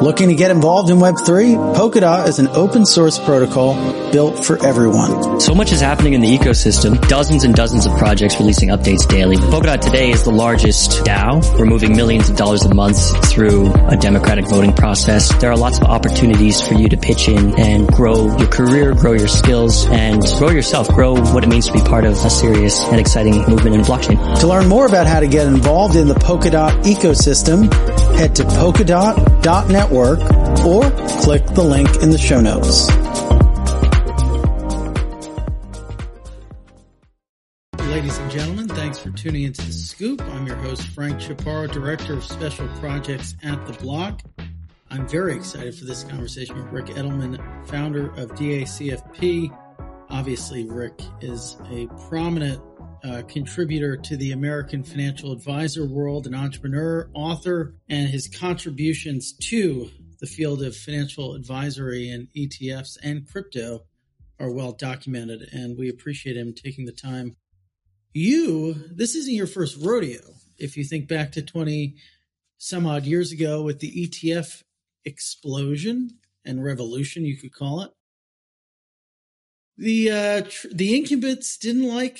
Looking to get involved in Web3? Polkadot is an open source protocol built for everyone. So much is happening in the ecosystem. Dozens and dozens of projects releasing updates daily. Polkadot today is the largest DAO. We're moving millions of dollars a month through a democratic voting process. There are lots of opportunities for you to pitch in and grow your career, grow your skills, and grow yourself, grow what it means to be part of a serious and exciting movement in blockchain. To learn more about how to get involved in the Polkadot ecosystem, head to polkadot.network or click the link in the show notes. Ladies and gentlemen, thanks for tuning into The Scoop. I'm your host, Frank Chaparro, Director of Special Projects at The Block. I'm very excited for this conversation with Rick Edelman, founder of DACFP. Obviously, Rick is a prominent contributor to the American financial advisor world, an entrepreneur, author, and his contributions to the field of financial advisory and ETFs and crypto are well documented, and we appreciate him taking the time. This isn't your first rodeo. If you think back to 20 some odd years ago with the ETF explosion and revolution, you could call it, the incumbents didn't like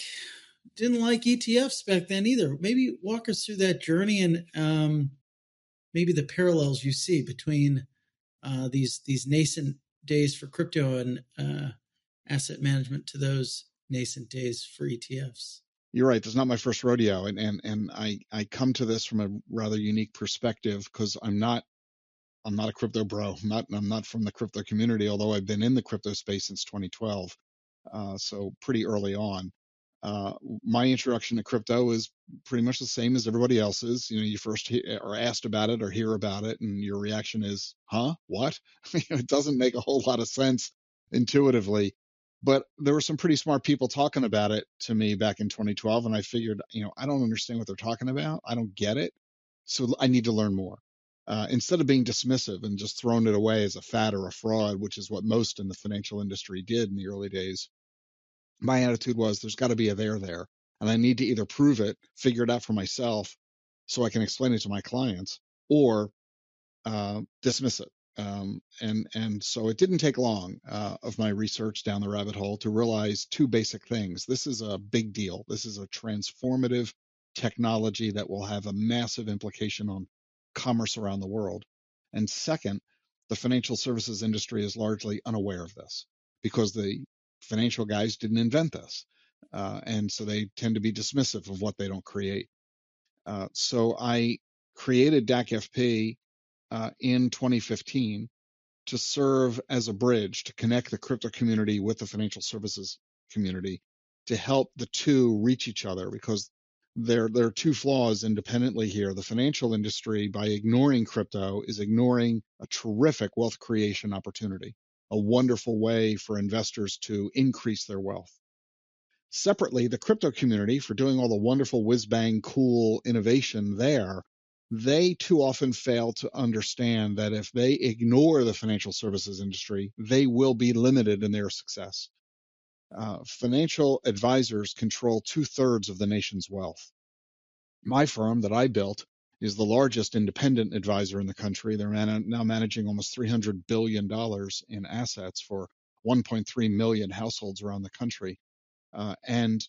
ETFs back then either. Maybe walk us through that journey and maybe the parallels you see between these nascent days for crypto and asset management to those nascent days for ETFs. You're right. This is not my first rodeo, and I come to this from a rather unique perspective because I'm not a crypto bro. I'm not from the crypto community, although I've been in the crypto space since 2012, so pretty early on. My introduction to crypto is pretty much the same as everybody else's. You first are asked about it or hear about it, and your reaction is, "Huh? What?" It doesn't make a whole lot of sense intuitively. But there were some pretty smart people talking about it to me back in 2012, and I figured, I don't understand what they're talking about. I don't get it, so I need to learn more. Instead of being dismissive and just throwing it away as a fad or a fraud, which is what most in the financial industry did in the early days, my attitude was there's got to be a there, and I need to either prove it, figure it out for myself so I can explain it to my clients, or dismiss it. And so it didn't take long of my research down the rabbit hole to realize two basic things. This is a big deal. This is a transformative technology that will have a massive implication on commerce around the world. And second, the financial services industry is largely unaware of this because the financial guys didn't invent this. And so they tend to be dismissive of what they don't create. So I created DACFP in 2015 to serve as a bridge to connect the crypto community with the financial services community to help the two reach each other, because there are two flaws independently here. The financial industry, by ignoring crypto, is ignoring a terrific wealth creation opportunity, a wonderful way for investors to increase their wealth. Separately, the crypto community, for doing all the wonderful whiz-bang cool innovation there, they too often fail to understand that if they ignore the financial services industry, they will be limited in their success. Financial advisors control 2/3 of the nation's wealth. My firm that I built is the largest independent advisor in the country. They're now managing almost $300 billion in assets for 1.3 million households around the country. And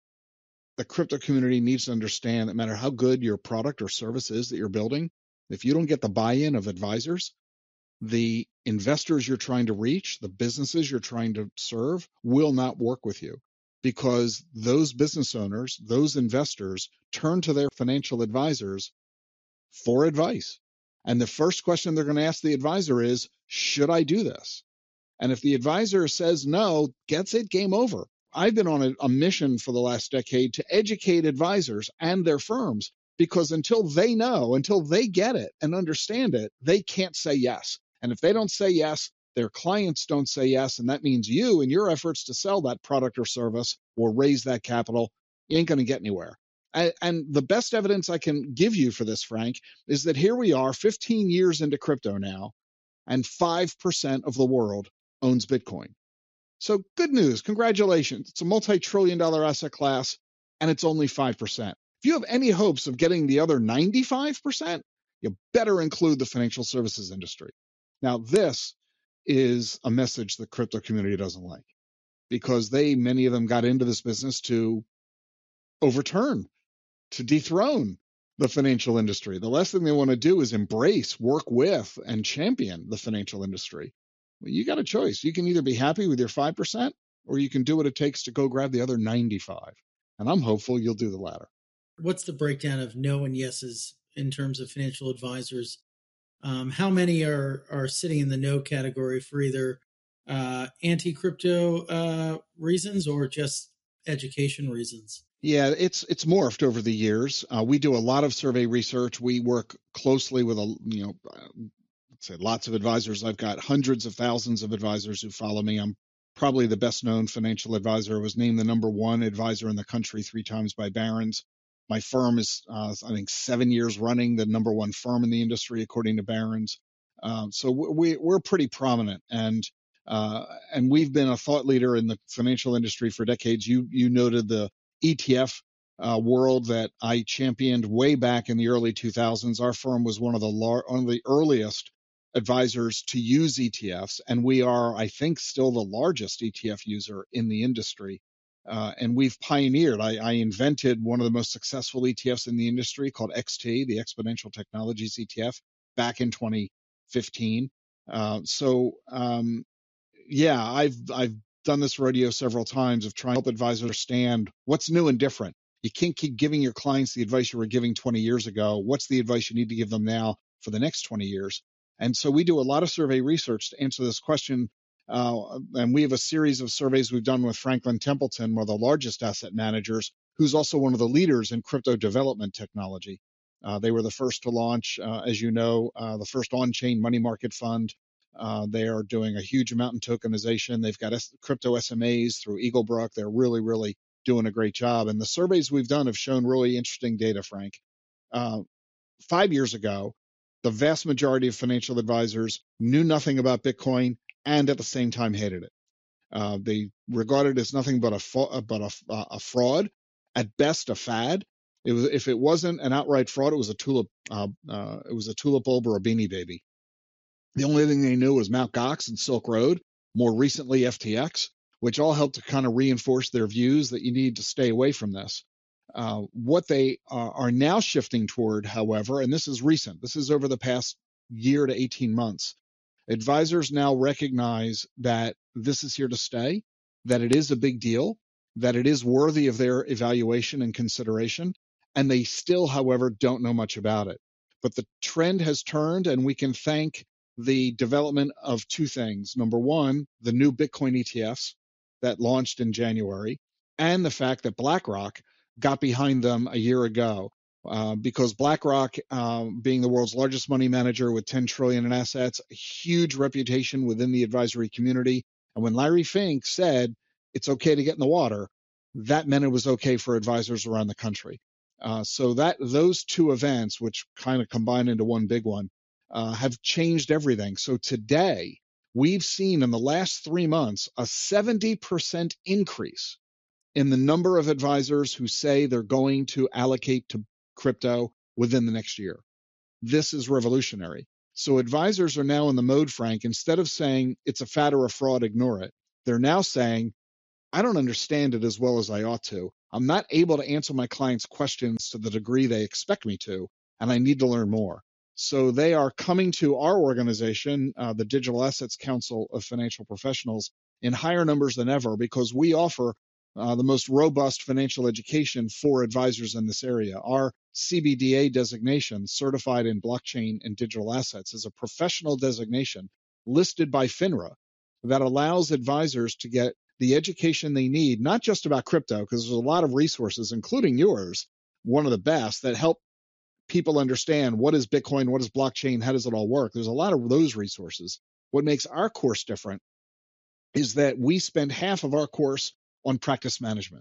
the crypto community needs to understand that no matter how good your product or service is that you're building, if you don't get the buy-in of advisors, the investors you're trying to reach, the businesses you're trying to serve, will not work with you, because those business owners, those investors, turn to their financial advisors for advice. And the first question they're going to ask the advisor is, should I do this? And if the advisor says no, gets it, game over. I've been on a mission for the last decade to educate advisors and their firms, because until they know, until they get it and understand it, they can't say yes. And if they don't say yes, their clients don't say yes. And that means you and your efforts to sell that product or service or raise that capital, you ain't going to get anywhere. And the best evidence I can give you for this, Frank, is that here we are 15 years into crypto now, and 5% of the world owns Bitcoin. So good news. Congratulations. It's a multi-trillion-dollar asset class, and it's only 5%. If you have any hopes of getting the other 95%, you better include the financial services industry. Now, this is a message the crypto community doesn't like, because many of them got into this business to overturn, to dethrone the financial industry. The last thing they want to do is embrace, work with, and champion the financial industry. Well, you got a choice. You can either be happy with your 5%, or you can do what it takes to go grab the other 95. And I'm hopeful you'll do the latter. What's the breakdown of no and yeses in terms of financial advisors? How many are sitting in the no category for either anti-crypto reasons or just education reasons? Yeah, it's morphed over the years. We do a lot of survey research. We work closely with let's say lots of advisors. I've got hundreds of thousands of advisors who follow me. I'm probably the best known financial advisor. I was named the #1 advisor in the country 3 times by Barron's. My firm is, I think, 7 years running the #1 firm in the industry, according to Barron's. So we're pretty prominent, and we've been a thought leader in the financial industry for decades. You noted the ETF world that I championed way back in the early 2000s. Our firm was one of the earliest advisors to use ETFs, and we are, I think, still the largest ETF user in the industry. And we've pioneered. I invented one of the most successful ETFs in the industry called XT, the Exponential Technologies ETF, back in 2015. Yeah, I've done this rodeo several times of trying to help advisors understand what's new and different. You can't keep giving your clients the advice you were giving 20 years ago. What's the advice you need to give them now for the next 20 years? And so we do a lot of survey research to answer this question. And we have a series of surveys we've done with Franklin Templeton, one of the largest asset managers, who's also one of the leaders in crypto development technology. They were the first to launch, as you know, the first on-chain money market fund. They are doing a huge amount in tokenization. They've got crypto SMAs through Eaglebrook. They're really, really doing a great job. And the surveys we've done have shown really interesting data, Frank. 5 years ago, the vast majority of financial advisors knew nothing about Bitcoin and at the same time hated it. They regarded it as nothing but a fraud, at best a fad. If it wasn't an outright fraud, it was a tulip bulb or a Beanie Baby. The only thing they knew was Mt. Gox and Silk Road, more recently FTX, which all helped to kind of reinforce their views that you need to stay away from this. What they are now shifting toward, however, and this is recent, this is over the past year to 18 months, advisors now recognize that this is here to stay, that it is a big deal, that it is worthy of their evaluation and consideration, and they still, however, don't know much about it. But the trend has turned, and we can thank the development of 2 things. Number one, the new Bitcoin ETFs that launched in January, and the fact that BlackRock got behind them a year ago, because BlackRock, being the world's largest money manager with $10 trillion in assets, a huge reputation within the advisory community. And when Larry Fink said it's okay to get in the water, that meant it was okay for advisors around the country. So those 2 events, which kind of combine into one big one, have changed everything. So today, we've seen in the last 3 months a 70% increase in the number of advisors who say they're going to allocate to crypto within the next year. This is revolutionary. So advisors are now in the mode, Frank, instead of saying it's a fad or a fraud, ignore it. They're now saying, I don't understand it as well as I ought to. I'm not able to answer my clients' questions to the degree they expect me to, and I need to learn more. So they are coming to our organization, the Digital Assets Council of Financial Professionals, in higher numbers than ever, because we offer the most robust financial education for advisors in this area. Our CBDA designation, Certified in Blockchain and Digital Assets, is a professional designation listed by FINRA that allows advisors to get the education they need, not just about crypto, because there's a lot of resources, including yours, one of the best, that help people understand what is Bitcoin, what is blockchain, how does it all work. There's a lot of those resources. What makes our course different is that we spend half of our course on practice management.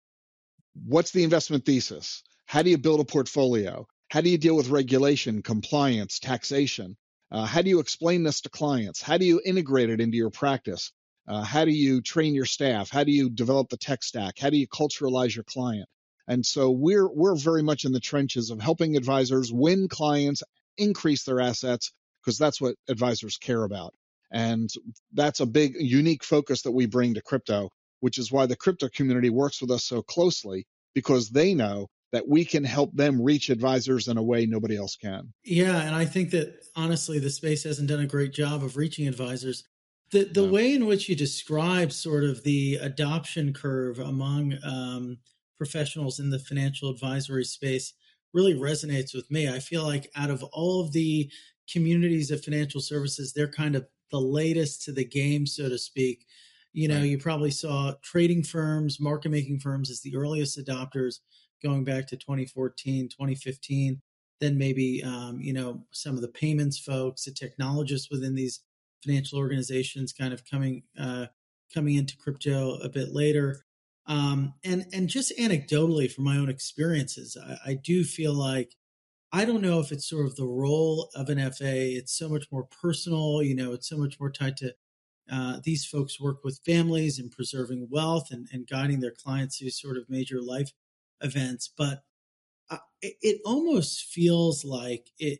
What's the investment thesis? How do you build a portfolio? How do you deal with regulation, compliance, taxation? How do you explain this to clients? How do you integrate it into your practice? How do you train your staff? How do you develop the tech stack? How do you culturalize your client? And so we're very much in the trenches of helping advisors win clients increase their assets, because that's what advisors care about. And that's a big, unique focus that we bring to crypto, which is why the crypto community works with us so closely, because they know that we can help them reach advisors in a way nobody else can. Yeah, and I think that honestly, the space hasn't done a great job of reaching advisors. The way in which you describe sort of the adoption curve among professionals in the financial advisory space really resonates with me. I feel like out of all of the communities of financial services, they're kind of the latest to the game, so to speak. You know, you probably saw trading firms, market making firms as the earliest adopters going back to 2014, 2015. Then maybe, some of the payments folks, the technologists within these financial organizations kind of coming into crypto a bit later. And just anecdotally from my own experiences, I do feel like, I don't know if it's sort of the role of an FA. It's so much more personal, it's so much more tied to these folks work with families and preserving wealth and guiding their clients through sort of major life events. But it almost feels like it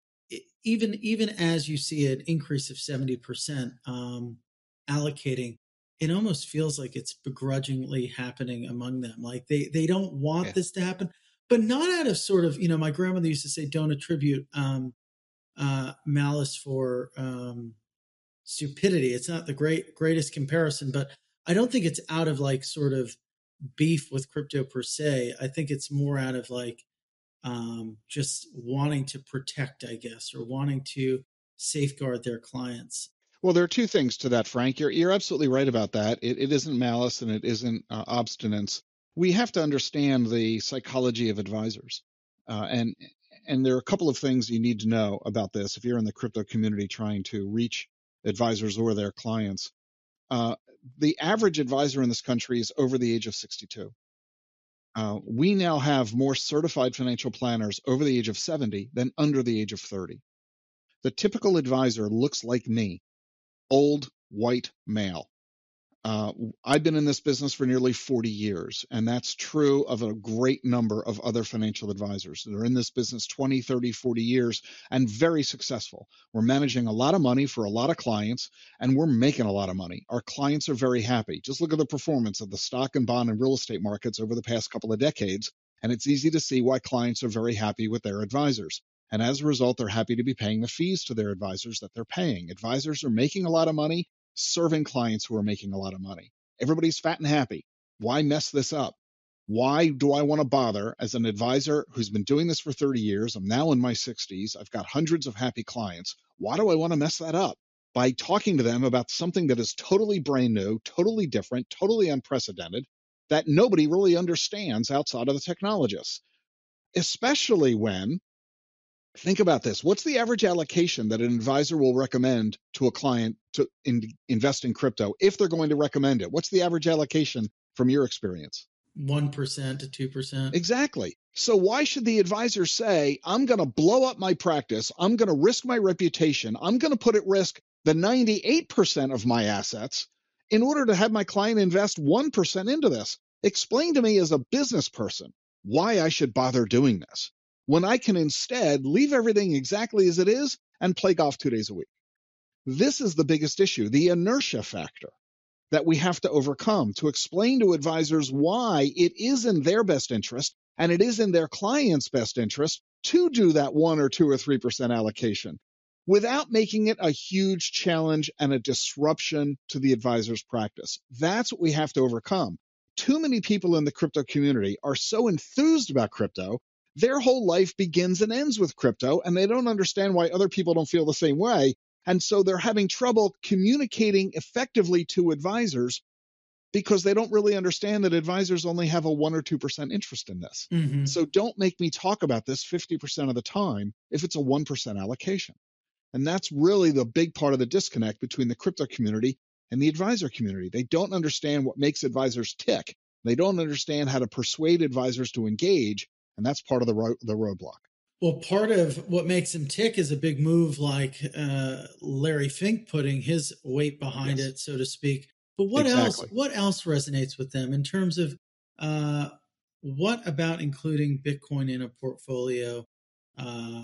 even as you see an increase of 70% allocating, it almost feels like it's begrudgingly happening among them. Like they don't want this to happen, but not out of sort of, my grandmother used to say, don't attribute malice for stupidity. It's not the greatest comparison, but I don't think it's out of like sort of beef with crypto per se. I think it's more out of like just wanting to protect, I guess, or wanting to safeguard their clients. Well, there are two things to that, Frank. You're absolutely right about that. It isn't malice and it isn't obstinance. We have to understand the psychology of advisors. And there are a couple of things you need to know about this if you're in the crypto community trying to reach advisors or their clients. The average advisor in this country is over the age of 62. We now have more certified financial planners over the age of 70 than under the age of 30. The typical advisor looks like me, old, white male. I've been in this business for nearly 40 years, and that's true of a great number of other financial advisors that are in this business 20, 30, 40 years and very successful. We're managing a lot of money for a lot of clients, and we're making a lot of money. Our clients are very happy. Just look at the performance of the stock and bond and real estate markets over the past couple of decades, and it's easy to see why clients are very happy with their advisors. And as a result, they're happy to be paying the fees to their advisors that they're paying. Advisors are making a lot of money, serving clients who are making a lot of money. Everybody's fat and happy. Why mess this up? Why do I want to bother as an advisor who's been doing this for 30 years? I'm now in my 60s. I've got hundreds of happy clients. Why do I want to mess that up? By talking to them about something that is totally brand new, totally different, totally unprecedented, that nobody really understands outside of the technologists. Especially when, think about this. What's the average allocation that an advisor will recommend to a client to invest in crypto if they're going to recommend it? What's the average allocation from your experience? 1% to 2%. Exactly. So why should the advisor say, I'm going to blow up my practice, I'm going to risk my reputation, I'm going to put at risk the 98% of my assets in order to have my client invest 1% into this? Explain to me as a business person why I should bother doing this, when I can instead leave everything exactly as it is and play golf 2 days a week. This is the biggest issue, the inertia factor that we have to overcome to explain to advisors why it is in their best interest and it is in their client's best interest to do that 1 or 2 or 3% allocation without making it a huge challenge and a disruption to the advisor's practice. That's what we have to overcome. Too many people in the crypto community are so enthused about crypto, their whole life begins and ends with crypto, and they don't understand why other people don't feel the same way. And so they're having trouble communicating effectively to advisors because they don't really understand that advisors only have a 1 or 2% interest in this. Mm-hmm. So don't make me talk about this 50% of the time if it's a 1% allocation. And that's really the big part of the disconnect between the crypto community and the advisor community. They don't understand what makes advisors tick. They don't understand how to persuade advisors to engage. And that's part of the roadblock. Well, part of what makes him tick is a big move like Larry Fink putting his weight behind it, so to speak. But what else resonates with them in terms of what about including Bitcoin in a portfolio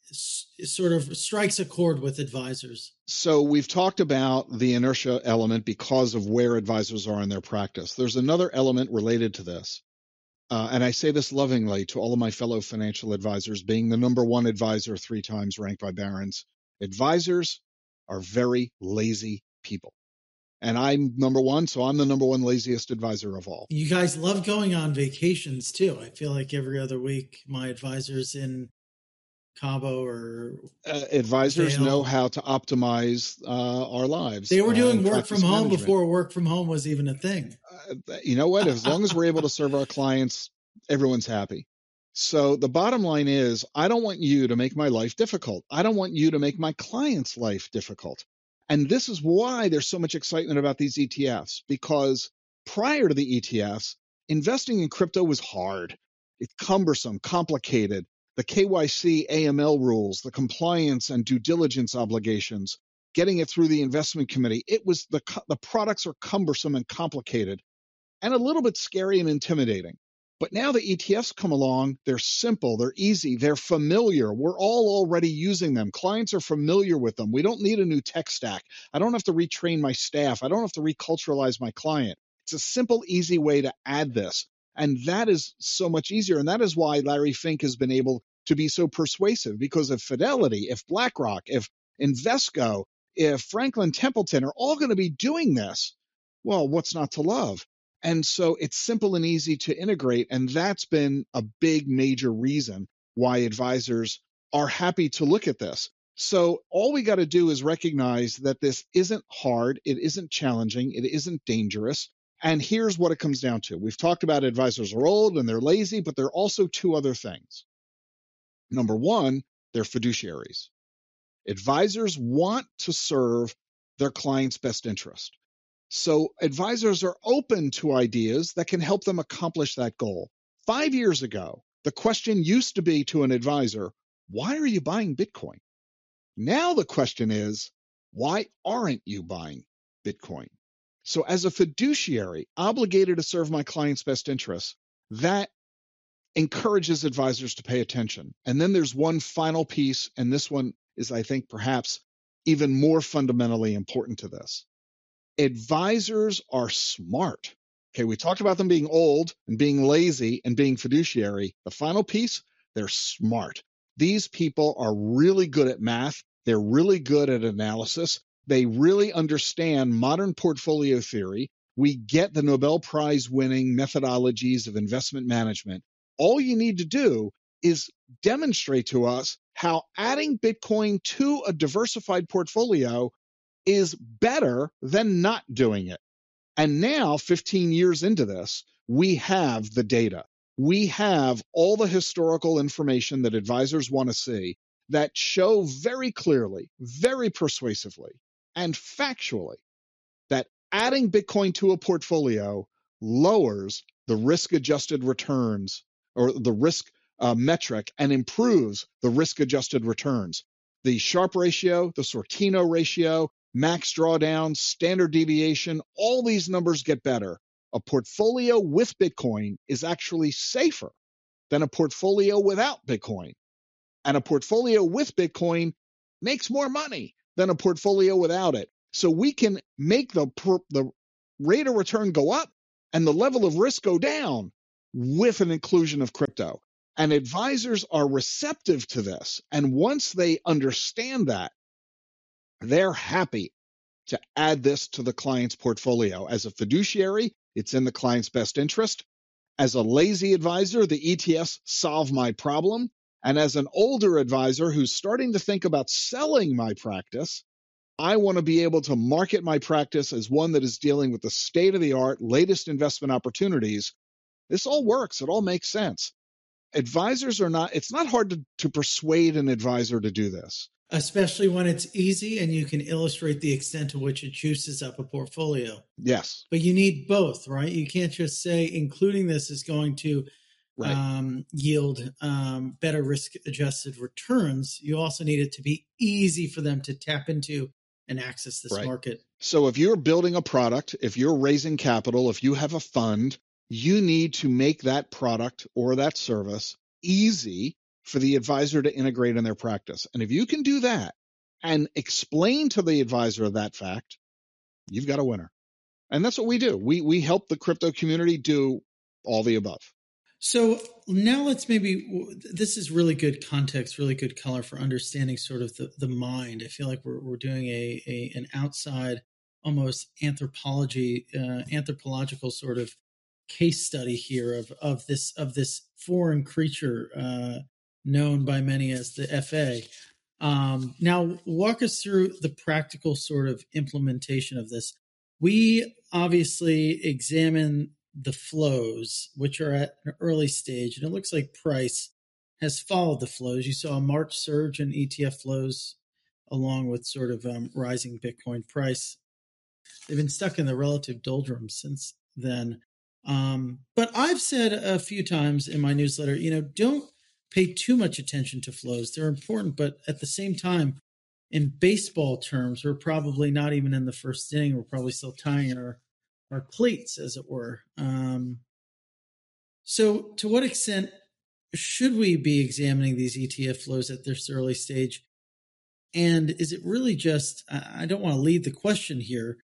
sort of strikes a chord with advisors? So we've talked about the inertia element because of where advisors are in their practice. There's another element related to this. And I say this lovingly to all of my fellow financial advisors, being the number one advisor 3 times ranked by Barron's. Advisors are very lazy people. And I'm number one, so I'm the number one laziest advisor of all. You guys love going on vacations too. I feel like every other week my advisor's in Cabo or advisors Vail. know how to optimize our lives. They were doing work practice from home management. before work from home was even a thing. You know what? As long as we're able to serve our clients, everyone's happy. So the bottom line is, I don't want you to make my life difficult. I don't want you to make my client's life difficult. And this is why there's so much excitement about these ETFs, because prior to the ETFs, investing in crypto was hard. It's cumbersome, complicated. The KYC AML rules, the compliance and due diligence obligations, getting it through the investment committee. It was the products are cumbersome and complicated and a little bit scary and intimidating. But now the ETFs come along, they're simple, they're easy, they're familiar. We're all already using them. Clients are familiar with them. We don't need a new tech stack. I don't have to retrain my staff. I don't have to reculturalize my client. It's a simple, easy way to add this. And that is so much easier. And that is why Larry Fink has been able to be so persuasive, because if Fidelity, if BlackRock, if Invesco, if Franklin Templeton are all going to be doing this, well, what's not to love? And so it's simple and easy to integrate. And that's been a big, major reason why advisors are happy to look at this. So all we got to do is recognize that this isn't hard. It isn't challenging. It isn't dangerous. And here's what it comes down to. We've talked about advisors are old and they're lazy, but there are also 2 other things. Number one, they're fiduciaries. Advisors want to serve their client's best interest. So advisors are open to ideas that can help them accomplish that goal. 5 years ago, the question used to be to an advisor, why are you buying Bitcoin? Now the question is, why aren't you buying Bitcoin? So as a fiduciary obligated to serve my client's best interests, that encourages advisors to pay attention. And then there's one final piece, and this one is, I think, perhaps even more fundamentally important to this. Advisors are smart. Okay, we talked about them being old and being lazy and being fiduciary. The final piece, they're smart. These people are really good at math. They're really good at analysis. They really understand modern portfolio theory. We get the Nobel Prize winning methodologies of investment management. All you need to do is demonstrate to us how adding Bitcoin to a diversified portfolio is better than not doing it. And now, 15 years into this, we have the data. We have all the historical information that advisors want to see that show very clearly, very persuasively, and factually that adding Bitcoin to a portfolio lowers the risk-adjusted returns or the risk metric and improves the risk-adjusted returns. The Sharpe ratio, the Sortino ratio, max drawdown, standard deviation, all these numbers get better. A portfolio with Bitcoin is actually safer than a portfolio without Bitcoin. And a portfolio with Bitcoin makes more money than a portfolio without it. So we can make the rate of return go up and the level of risk go down with an inclusion of crypto. And advisors are receptive to this. And once they understand that, they're happy to add this to the client's portfolio. As a fiduciary, it's in the client's best interest. As a lazy advisor, the ETFs solve my problem. And as an older advisor who's starting to think about selling my practice, I want to be able to market my practice as one that is dealing with the state-of-the-art, latest investment opportunities. This all works. It all makes sense. Advisors are not, it's not hard to persuade an advisor to do this. Especially when it's easy and you can illustrate the extent to which it juices up a portfolio. Yes. But you need both, right? You can't just say including this is going to yield better risk-adjusted returns. You also need it to be easy for them to tap into and access this market. So if you're building a product, if you're raising capital, if you have a fund, you need to make that product or that service easy for the advisor to integrate in their practice. And if you can do that and explain to the advisor that fact, you've got a winner. And that's what we do. We help the crypto community do all the above. So now this is really good context, really good color for understanding sort of the mind. I feel like we're doing an outside, almost anthropological sort of case study here of this foreign creature known by many as the FA. Now walk us through the practical sort of implementation of this. We obviously examine the flows, which are at an early stage, and it looks like price has followed the flows. You saw a March surge in ETF flows along with sort of rising Bitcoin price. They've been stuck in the relative doldrums since then. But I've said a few times in my newsletter, don't pay too much attention to flows. They're important, but at the same time, in baseball terms, we're probably not even in the first inning. We're probably still tying our cleats, as it were. So to what extent should we be examining these ETF flows at this early stage? And is it really just, I don't want to lead the question here,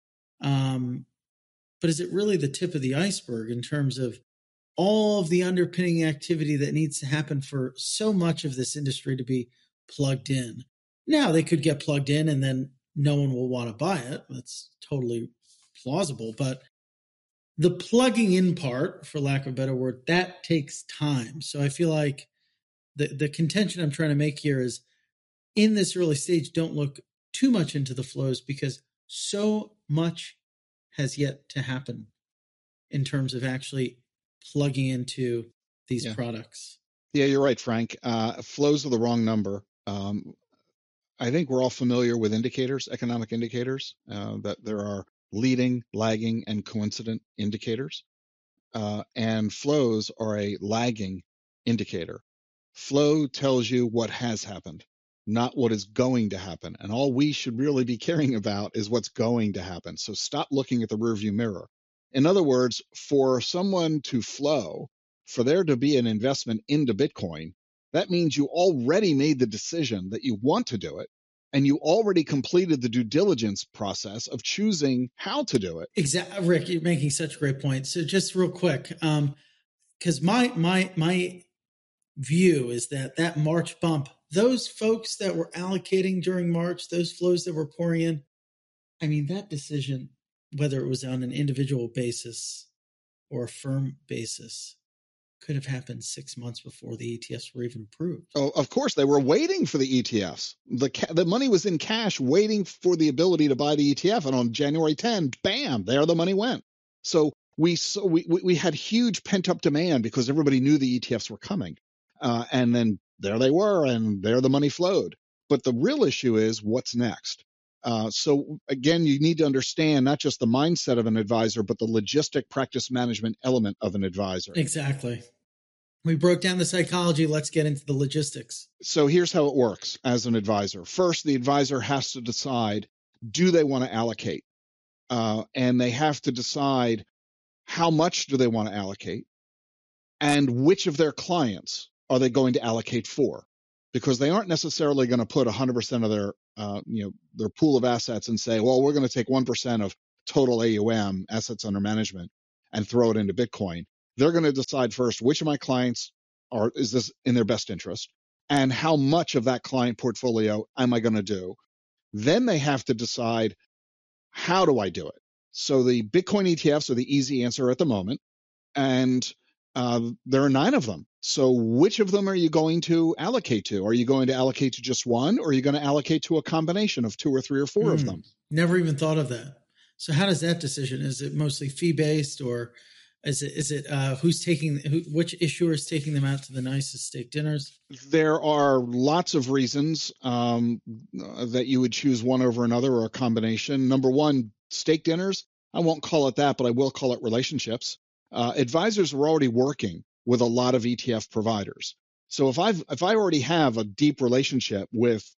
but is it really the tip of the iceberg in terms of all of the underpinning activity that needs to happen for so much of this industry to be plugged in? Now, they could get plugged in and then no one will want to buy it. That's totally plausible. But the plugging in part, for lack of a better word, that takes time. So I feel like the contention I'm trying to make here is, in this early stage, don't look too much into the flows because so much has yet to happen in terms of actually plugging into these products. Yeah, you're right, Frank. Flows are the wrong number. I think we're all familiar with indicators, economic indicators, that there are leading, lagging, and coincident indicators. And flows are a lagging indicator. Flow tells you what has happened, not what is going to happen. And all we should really be caring about is what's going to happen. So stop looking at the rearview mirror. In other words, for someone to flow, for there to be an investment into Bitcoin, that means you already made the decision that you want to do it, and you already completed the due diligence process of choosing how to do it. Exactly, Rick. You're making such a great point. So just real quick, because my view is that March bump, those folks that were allocating during March, those flows that were pouring in, I mean, that decision, whether it was on an individual basis or a firm basis, could have happened 6 months before the ETFs were even approved. Oh, of course, they were waiting for the ETFs. The money was in cash waiting for the ability to buy the ETF. And on January 10, bam, there the money went. So we had huge pent up demand because everybody knew the ETFs were coming. And then there they were, and there the money flowed. But the real issue is what's next. So again, you need to understand not just the mindset of an advisor, but the logistic practice management element of an advisor. Exactly. We broke down the psychology. Let's get into the logistics. So here's how it works as an advisor. First, the advisor has to decide, do they want to allocate? And they have to decide how much do they want to allocate and which of their clients are they going to allocate for? Because they aren't necessarily going to put 100% of their pool of assets and say, well, we're going to take 1% of total AUM, assets under management, and throw it into Bitcoin. They're going to decide first which of my clients is this in their best interest, and how much of that client portfolio am I going to do. Then they have to decide, how do I do it? So the Bitcoin ETFs are the easy answer at the moment, and there are 9 of them. So which of them are you going to allocate to? Are you going to allocate to just one, or are you going to allocate to a combination of 2 or 3 or 4 of them? Never even thought of that. So how does that decision? Is it mostly fee based, or is it which issuer is taking them out to the nicest steak dinners? There are lots of reasons that you would choose one over another, or a combination. Number one, steak dinners. I won't call it that, but I will call it relationships. Advisors are already working with a lot of ETF providers. So if I already have a deep relationship with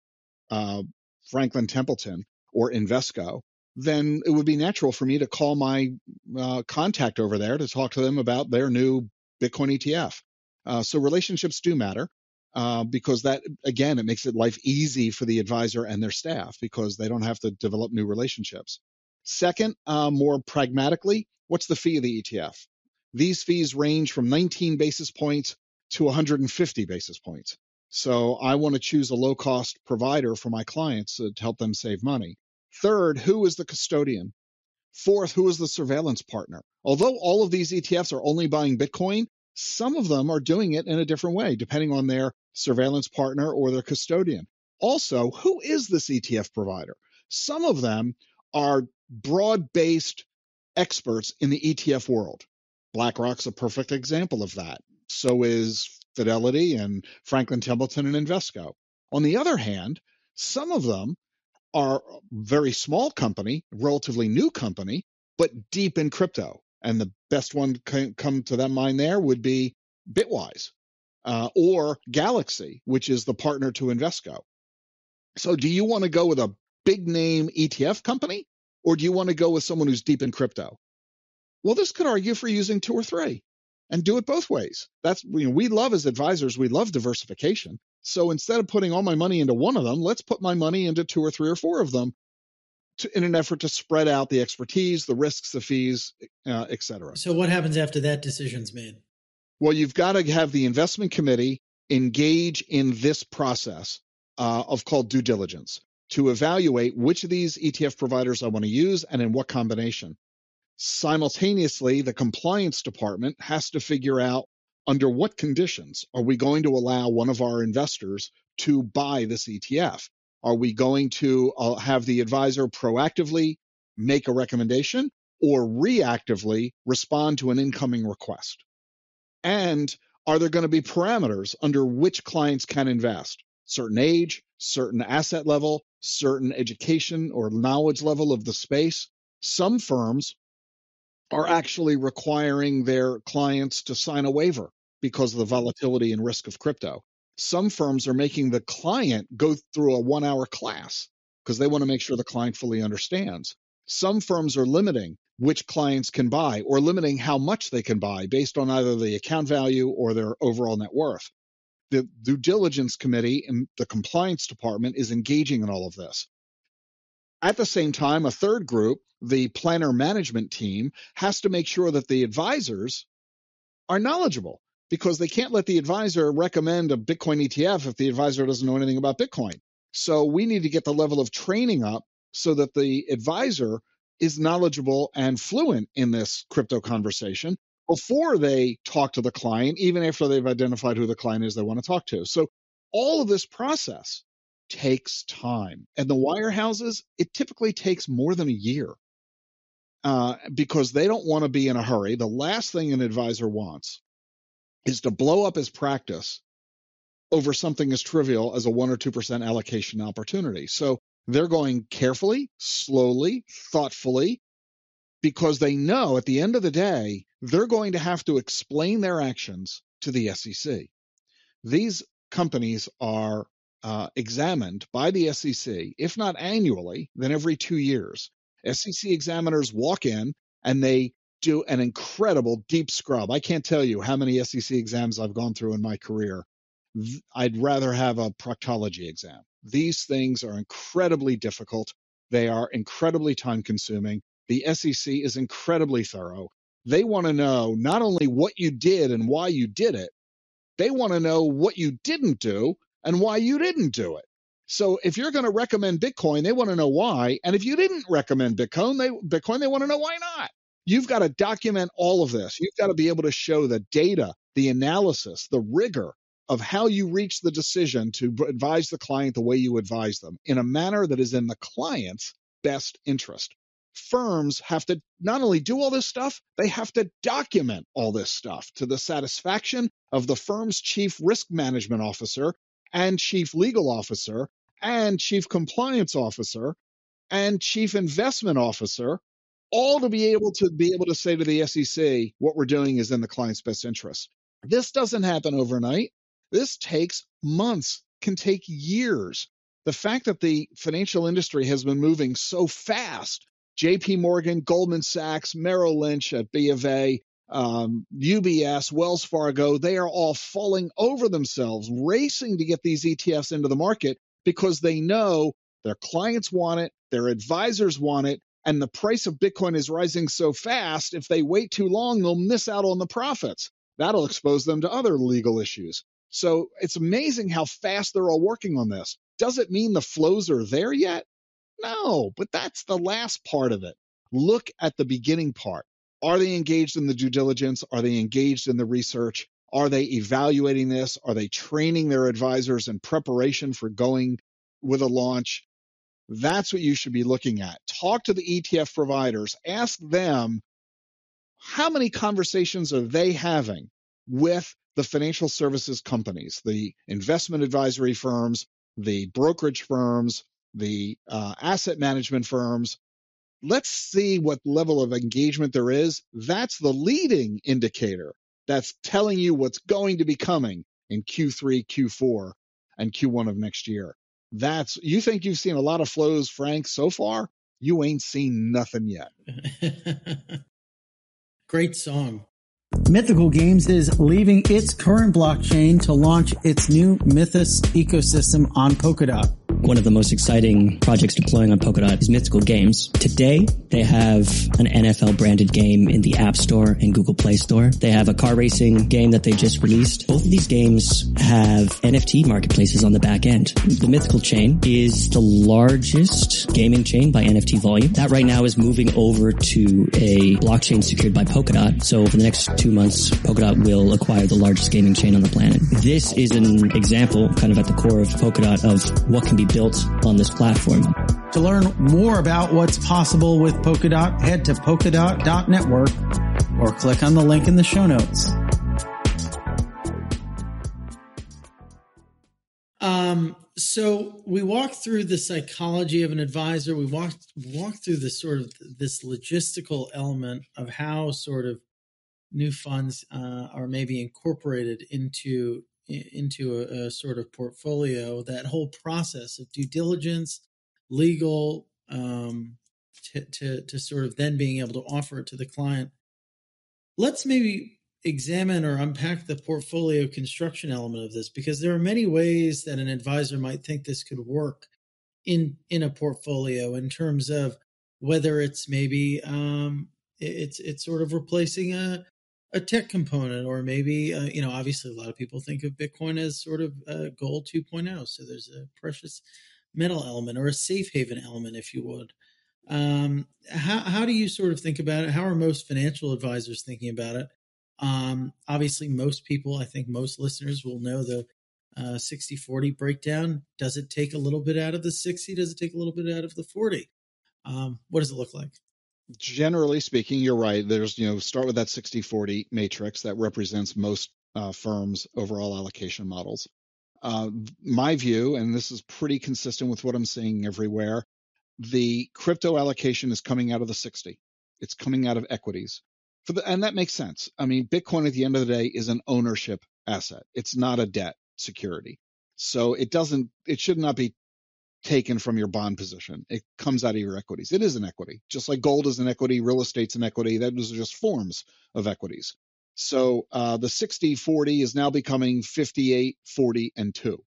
Franklin Templeton or Invesco, then it would be natural for me to call my contact over there to talk to them about their new Bitcoin ETF. So relationships do matter. because that, again, it makes it life easy for the advisor and their staff because they don't have to develop new relationships. Second, more pragmatically, what's the fee of the ETF? These fees range from 19 basis points to 150 basis points. So I want to choose a low-cost provider for my clients to help them save money. Third, who is the custodian? Fourth, who is the surveillance partner? Although all of these ETFs are only buying Bitcoin, some of them are doing it in a different way, depending on their surveillance partner or their custodian. Also, who is this ETF provider? Some of them are broad-based experts in the ETF world. BlackRock's a perfect example of that. So is Fidelity and Franklin Templeton and Invesco. On the other hand, some of them are a very small company, relatively new company, but deep in crypto. And the best one to come to that mind there would be Bitwise or Galaxy, which is the partner to Invesco. So do you want to go with a big name ETF company, or do you want to go with someone who's deep in crypto? Well, this could argue for using two or three and do it both ways. That's, we love as advisors, we love diversification. So instead of putting all my money into one of them, let's put my money into two or three or four of them in an effort to spread out the expertise, the risks, the fees, et cetera. So what happens after that decision's made? Well, you've got to have the investment committee engage in this process called due diligence to evaluate which of these ETF providers I want to use and in what combination. Simultaneously, the compliance department has to figure out under what conditions are we going to allow one of our investors to buy this ETF? Are we going to have the advisor proactively make a recommendation or reactively respond to an incoming request? And are there going to be parameters under which clients can invest? Certain age, certain asset level, certain education or knowledge level of the space. Some firms are actually requiring their clients to sign a waiver because of the volatility and risk of crypto. Some firms are making the client go through a 1-hour class because they want to make sure the client fully understands. Some firms are limiting which clients can buy or limiting how much they can buy based on either the account value or their overall net worth. The due diligence committee and the compliance department is engaging in all of this. At the same time, a third group, the planner management team, has to make sure that the advisors are knowledgeable because they can't let the advisor recommend a Bitcoin ETF if the advisor doesn't know anything about Bitcoin. So we need to get the level of training up so that the advisor is knowledgeable and fluent in this crypto conversation before they talk to the client, even after they've identified who the client is they want to talk to. So all of this process takes time. And the wirehouses, it typically takes more than a year because they don't want to be in a hurry. The last thing an advisor wants is to blow up his practice over something as trivial as a 1 or 2% allocation opportunity. So they're going carefully, slowly, thoughtfully, because they know at the end of the day, they're going to have to explain their actions to the SEC. These companies are examined by the SEC, if not annually, then every 2 years. SEC examiners walk in and they do an incredible deep scrub. I can't tell you how many SEC exams I've gone through in my career. I'd rather have a proctology exam. These things are incredibly difficult. They are incredibly time consuming. The SEC is incredibly thorough. They want to know not only what you did and why you did it, they want to know what you didn't do and why you didn't do it. So if you're going to recommend Bitcoin, they want to know why. And if you didn't recommend Bitcoin, they want to know why not. You've got to document all of this. You've got to be able to show the data, the analysis, the rigor of how you reach the decision to advise the client the way you advise them in a manner that is in the client's best interest. Firms have to not only do all this stuff, they have to document all this stuff to the satisfaction of the firm's chief risk management officer and chief legal officer and chief compliance officer and chief investment officer, all to be able to say to the SEC, what we're doing is in the client's best interest. This doesn't happen overnight. This takes months, can take years. The fact that the financial industry has been moving so fast, JP Morgan, Goldman Sachs, Merrill Lynch at B of A, UBS, Wells Fargo, they are all falling over themselves, racing to get these ETFs into the market because they know their clients want it, their advisors want it, and the price of Bitcoin is rising so fast, if they wait too long, they'll miss out on the profits. That'll expose them to other legal issues. So it's amazing how fast they're all working on this. Does it mean the flows are there yet? No, but that's the last part of it. Look at the beginning part. Are they engaged in the due diligence? Are they engaged in the research? Are they evaluating this? Are they training their advisors in preparation for going with a launch? That's what you should be looking at. Talk to the ETF providers. Ask them how many conversations are they having with the financial services companies, the investment advisory firms, the brokerage firms, the asset management firms. Let's see what level of engagement there is. That's the leading indicator that's telling you what's going to be coming in Q3, Q4, and Q1 of next year. You think you've seen a lot of flows, Frank, so far? You ain't seen nothing yet. Great song. Mythical Games is leaving its current blockchain to launch its new Mythos ecosystem on Polkadot. One of the most exciting projects deploying on Polkadot is Mythical Games. Today, they have an NFL branded game in the App Store and Google Play Store. They have a car racing game that they just released. Both of these games have NFT marketplaces on the back end. The Mythical chain is the largest gaming chain by NFT volume. That right now is moving over to a blockchain secured by Polkadot. So over the next 2 months, Polkadot will acquire the largest gaming chain on the planet. This is an example, kind of at the core of Polkadot, of what can be built on this platform. To learn more about what's possible with Polkadot, head to polkadot.network or click on the link in the show notes. So we walked through the psychology of an advisor. We walked through this sort of this logistical element of how sort of new funds are maybe incorporated into a sort of portfolio. That whole process of due diligence, legal, to sort of then being able to offer it to the client. Let's maybe examine or unpack the portfolio construction element of this, because there are many ways that an advisor might think this could work in a portfolio, in terms of whether it's maybe it's sort of replacing a tech component, or maybe obviously a lot of people think of Bitcoin as sort of gold 2.0. So there's a precious metal element or a safe haven element, if you would. How do you sort of think about it? How are most financial advisors thinking about it? Obviously, most people, I think most listeners will know the 60-40 breakdown. Does it take a little bit out of the 60? Does it take a little bit out of the 40? What does it look like? Generally speaking, you're right. There's, start with that 60-40 matrix that represents most firms' overall allocation models. My view, and this is pretty consistent with what I'm seeing everywhere, the crypto allocation is coming out of the 60. It's coming out of equities. And that makes sense. I mean, Bitcoin at the end of the day is an ownership asset. It's not a debt security. So it should not be taken from your bond position. It comes out of your equities. It is an equity, just like gold is an equity, real estate's an equity. Those are just forms of equities. So the 60-40 is now becoming 58, 40, and 2,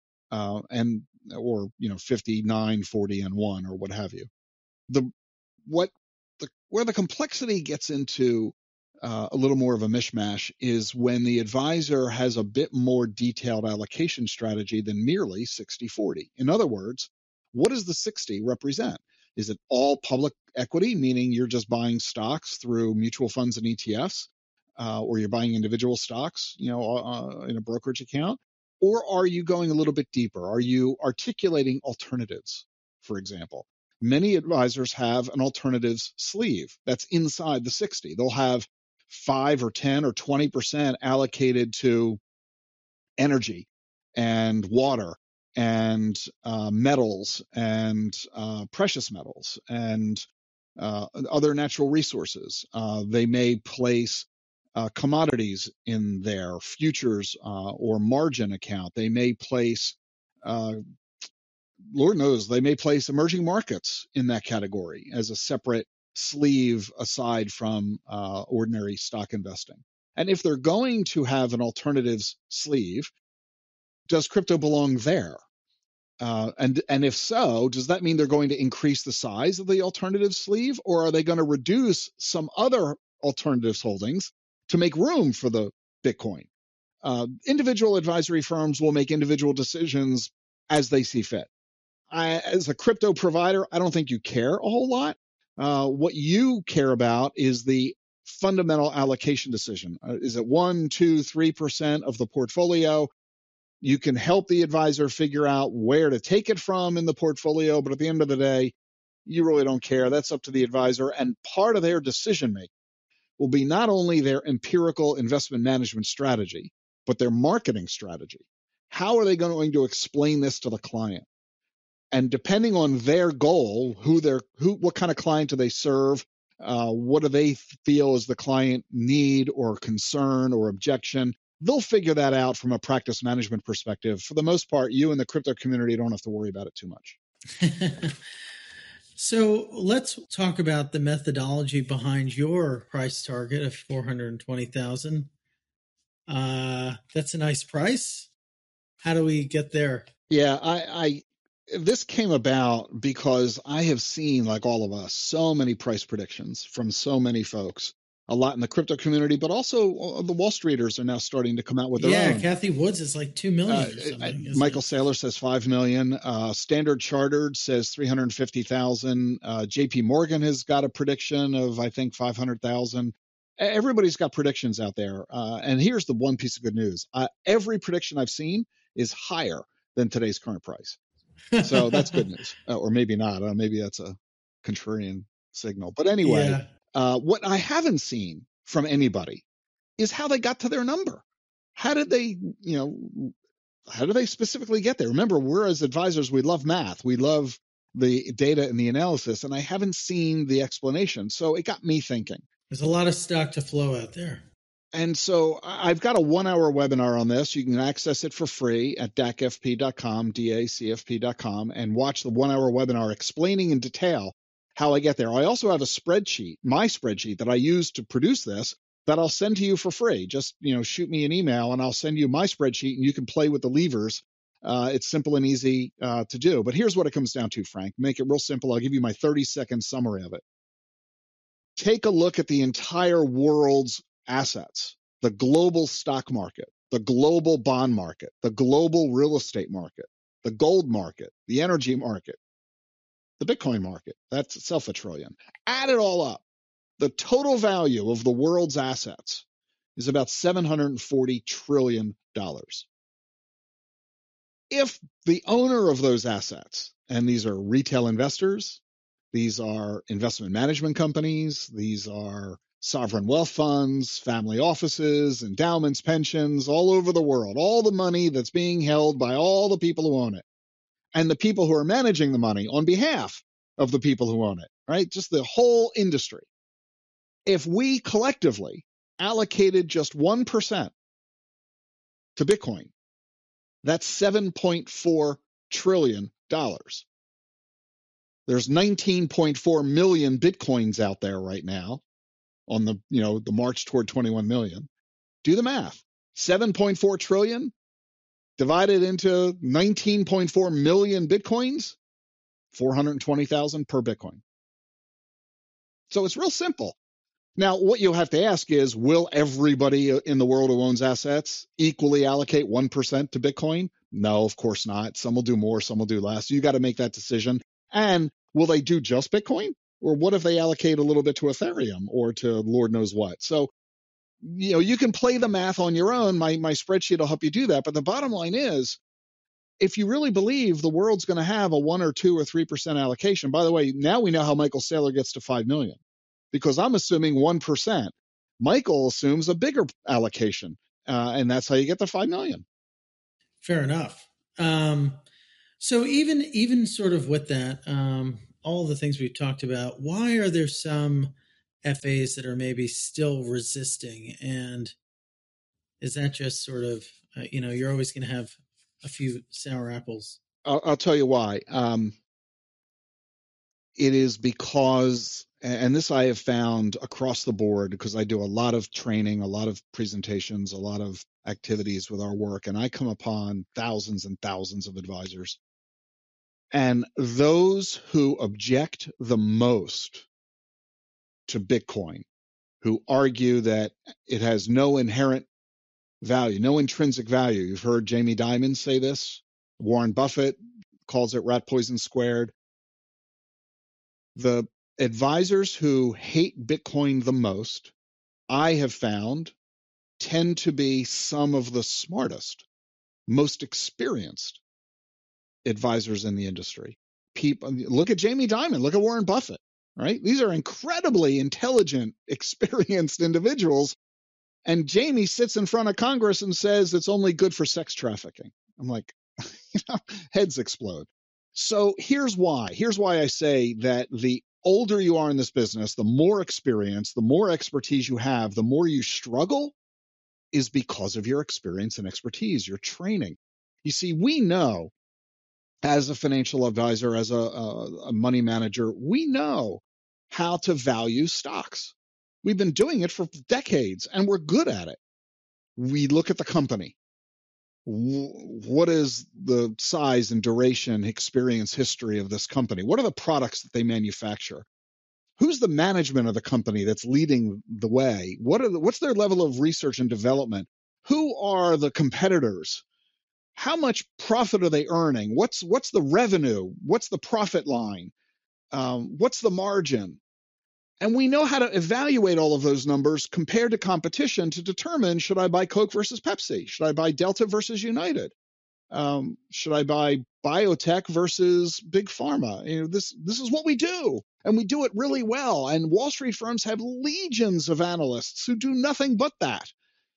or 59, 40, and 1, or what have you. Where the complexity gets into a little more of a mishmash is when the advisor has a bit more detailed allocation strategy than merely 60-40. In other words, what does the 60 represent? Is it all public equity, meaning you're just buying stocks through mutual funds and ETFs, or you're buying individual stocks, in a brokerage account? Or are you going a little bit deeper? Are you articulating alternatives, for example? Many advisors have an alternatives sleeve that's inside the 60. They'll have 5 or 10 or 20% allocated to energy and water and metals and precious metals and other natural resources. They may place commodities in their futures or margin account. They may place Lord knows, they may place emerging markets in that category as a separate sleeve aside from ordinary stock investing? And if they're going to have an alternatives sleeve, does crypto belong there? And if so, does that mean they're going to increase the size of the alternative sleeve, or are they going to reduce some other alternatives holdings to make room for the Bitcoin? Individual advisory firms will make individual decisions as they see fit. As a crypto provider, I don't think you care a whole lot. What you care about is the fundamental allocation decision. Is it 1%, 2%, 3% of the portfolio? You can help the advisor figure out where to take it from in the portfolio, but at the end of the day, you really don't care. That's up to the advisor. And part of their decision making will be not only their empirical investment management strategy, but their marketing strategy. How are they going to explain this to the client? And depending on their goal, what kind of client do they serve? What do they feel is the client need or concern or objection? They'll figure that out from a practice management perspective. For the most part, you and the crypto community don't have to worry about it too much. So let's talk about the methodology behind your price target of $420,000. That's a nice price. How do we get there? Yeah, this came about because I have seen, like all of us, so many price predictions from so many folks, a lot in the crypto community, but also the Wall Streeters are now starting to come out with their own. Yeah, Kathy Woods is like 2 million or something. Michael Saylor says 5 million. Standard Chartered says 350,000. JP Morgan has got a prediction of, I think, 500,000. Everybody's got predictions out there. And here's the one piece of good news. Every prediction I've seen is higher than today's current price. So that's good news. Or maybe not. Maybe that's a contrarian signal. But anyway, what I haven't seen from anybody is how they got to their number. How did they specifically get there? Remember, we're as advisors, we love math. We love the data and the analysis, and I haven't seen the explanation. So it got me thinking. There's a lot of stock to flow out there. And so I've got a 1-hour webinar on this. You can access it for free at dacfp.com, dacfp.com, and watch the 1-hour webinar explaining in detail how I get there. I also have a spreadsheet, my spreadsheet that I use to produce this, that I'll send to you for free. Just, shoot me an email and I'll send you my spreadsheet and you can play with the levers. It's simple and easy to do. But here's what it comes down to, Frank. Make it real simple. I'll give you my 30-second summary of it. Take a look at the entire world's assets, the global stock market, the global bond market, the global real estate market, the gold market, the energy market, the Bitcoin market. That's itself $1 trillion. Add it all up. The total value of the world's assets is about $740 trillion. If the owner of those assets, and these are retail investors, these are investment management companies, these are sovereign wealth funds, family offices, endowments, pensions, all over the world, all the money that's being held by all the people who own it, and the people who are managing the money on behalf of the people who own it, right? Just the whole industry. If we collectively allocated just 1% to Bitcoin, that's $7.4 trillion. There's 19.4 million Bitcoins out there right now on the, the march toward 21 million. Do the math. 7.4 trillion divided into 19.4 million Bitcoins, 420,000 per Bitcoin. So it's real simple. Now, what you'll have to ask is, will everybody in the world who owns assets equally allocate 1% to Bitcoin? No, of course not. Some will do more, some will do less. You got to make that decision. And will they do just Bitcoin? Or what if they allocate a little bit to Ethereum or to Lord knows what? So, you can play the math on your own. My spreadsheet will help you do that. But the bottom line is, if you really believe the world's going to have a 1 or 2 or 3% allocation, by the way, now we know how Michael Saylor gets to 5 million. Because I'm assuming 1%. Michael assumes a bigger allocation, and that's how you get to 5 million. Fair enough. So even sort of with that, all the things we've talked about, why are there some FAs that are maybe still resisting? And is that just sort of, you're always going to have a few sour apples? I'll tell you why. it is because, and this I have found across the board, because I do a lot of training, a lot of presentations, a lot of activities with our work, and I come upon thousands and thousands of advisors. And those who object the most to Bitcoin, who argue that it has no inherent value, no intrinsic value. You've heard Jamie Dimon say this. Warren Buffett calls it rat poison squared. The advisors who hate Bitcoin the most, I have found, tend to be some of the smartest, most experienced advisors in the industry. People, look at Jamie Dimon, look at Warren Buffett, right? These are incredibly intelligent, experienced individuals. And Jamie sits in front of Congress and says it's only good for sex trafficking. I'm like, heads explode. So here's why. Here's why I say that the older you are in this business, the more experience, the more expertise you have, the more you struggle is because of your experience and expertise, your training. You see, we know as a financial advisor, as a money manager, we know how to value stocks. We've been doing it for decades and we're good at it. We look at the company. What is the size and duration, experience, history of this company? What are the products that they manufacture? Who's the management of the company that's leading the way? What's their level of research and development? Who are the competitors? How much profit are they earning? What's the revenue? What's the profit line? What's the margin? And we know how to evaluate all of those numbers compared to competition to determine, should I buy Coke versus Pepsi? Should I buy Delta versus United? Should I buy biotech versus big pharma? You know, this is what we do, and we do it really well. And Wall Street firms have legions of analysts who do nothing but that.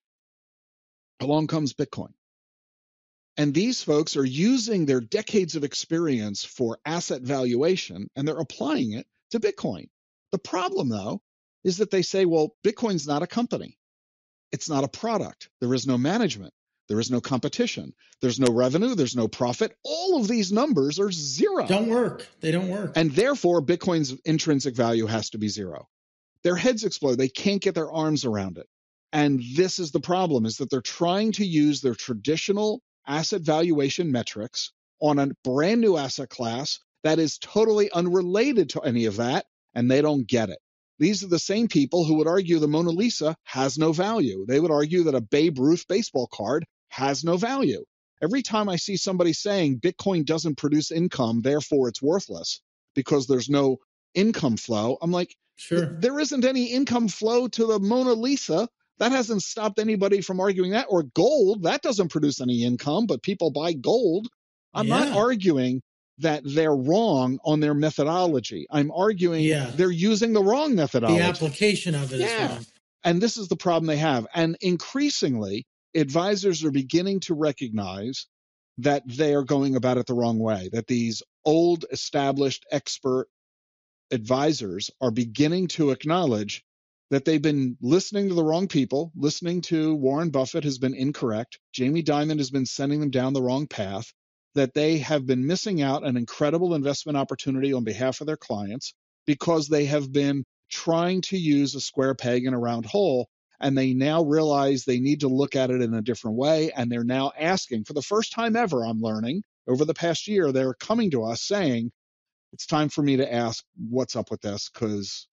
Along comes Bitcoin. And these folks are using their decades of experience for asset valuation, and they're applying it to Bitcoin. The problem, though, is that they say, well, Bitcoin's not a company. It's not a product. There is no management. There is no competition. There's no revenue. There's no profit. All of these numbers are zero. Don't work. They don't work. And therefore, Bitcoin's intrinsic value has to be zero. Their heads explode. They can't get their arms around it. And this is the problem, is that they're trying to use their traditional asset valuation metrics on a brand new asset class that is totally unrelated to any of that. And they don't get it. These are the same people who would argue the Mona Lisa has no value. They would argue that a Babe Ruth baseball card has no value. Every time I see somebody saying Bitcoin doesn't produce income, therefore it's worthless because there's no income flow, I'm like, sure, there isn't any income flow to the Mona Lisa. That hasn't stopped anybody from arguing that. Or gold, that doesn't produce any income, but people buy gold. I'm not arguing that they're wrong on their methodology. I'm arguing they're using the wrong methodology. The application of it is wrong. And this is the problem they have. And increasingly, advisors are beginning to recognize that they are going about it the wrong way, that these old, established, expert advisors are beginning to acknowledge that they've been listening to the wrong people. Listening to Warren Buffett has been incorrect. Jamie Dimon has been sending them down the wrong path. That they have been missing out an incredible investment opportunity on behalf of their clients because they have been trying to use a square peg in a round hole, and they now realize they need to look at it in a different way, and they're now asking, for the first time ever, I'm learning, over the past year, they're coming to us saying, it's time for me to ask what's up with this, because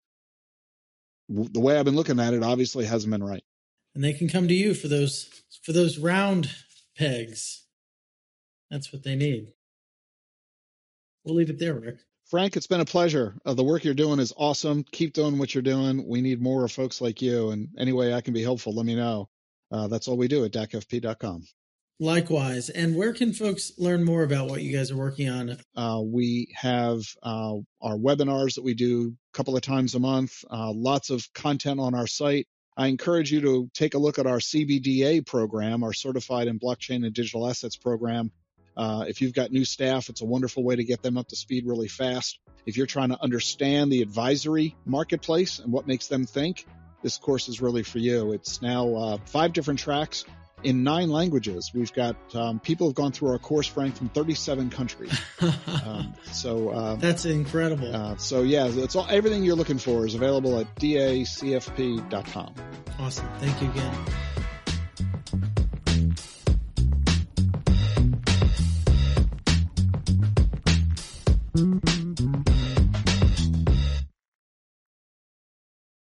the way I've been looking at it obviously hasn't been right. And they can come to you for those round pegs. That's what they need. We'll leave it there, Rick. Frank, it's been a pleasure. The work you're doing is awesome. Keep doing what you're doing. We need more folks like you. And any way I can be helpful, let me know. That's all we do at DACFP.com. Likewise. And where can folks learn more about what you guys are working on? We have our webinars that we do a couple of times a month. Lots of content on our site. I encourage you to take a look at our CBDA program, our Certified in Blockchain and Digital Assets program. If you've got new staff, it's a wonderful way to get them up to speed really fast. If you're trying to understand the advisory marketplace and what makes them think, this course is really for you. It's now 5 different tracks. in 9 languages. We've got people who've gone through our course, Frank, from 37 countries. That's incredible. So yeah, it's all, everything you're looking for is available at dacfp.com. Awesome. Thank you again.